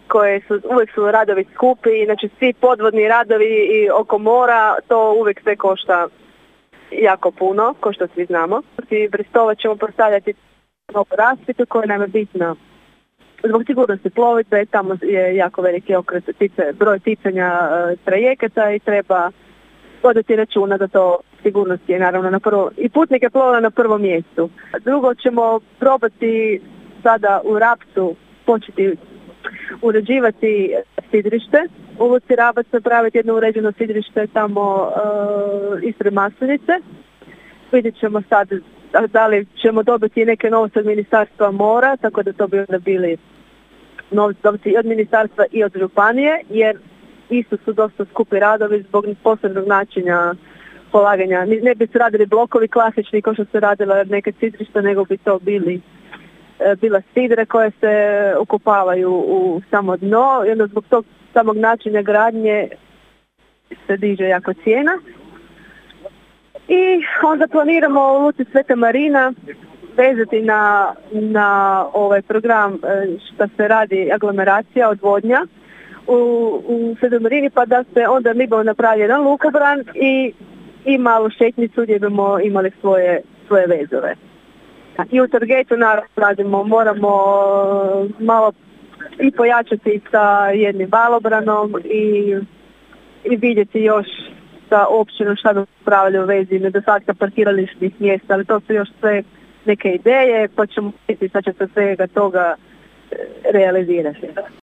uvijek su radovi skupi, znači svi podvodni radovi i oko mora, to uvijek sve košta jako puno, ko što svi znamo. I Brestova ćemo postavljati novu rasvjetu koja nam je bitna zbog sigurnosti plovidbe, tamo je jako veliki broj ticanja trajekata i treba voditi računa da to sigurnost je naravno i putnike plove na prvom mjestu. Drugo ćemo probati sada u Rapcu početi uređivati sidrište. U luci Rabac napraviti jedno uređeno sidrište tamo ispred Maslenice. Vidjet ćemo sad da li ćemo dobiti neke novce od Ministarstva mora, tako da to bi onda bili novci dobiti i od Ministarstva i od županije, jer isto su dosta skupi radovi zbog posebnog načina polaganja. Ne bi se radili blokovi klasični kao što se radila neke sidrišta, nego bi to bila sidre koje se ukopavaju u samo dno i onda zbog tog samog načina gradnje se diže jako cijena. I onda planiramo u luci Sveta Marina vezati na ovaj program što se radi aglomeracija, odvodnja u Svetoj Marini, pa da se onda Libao napravi jedan lukobran i malu šetnicu gdje bimo imali svoje vezove. I u Trgetu naravno moramo malo i pojačati sa jednim balobranom i vidjeti još sa općinom šta da upravljaju u vezi nedostatka parkirališnih mjesta, ali to su još sve neke ideje, pa ćemo vidjeti šta će se svega toga realizirati.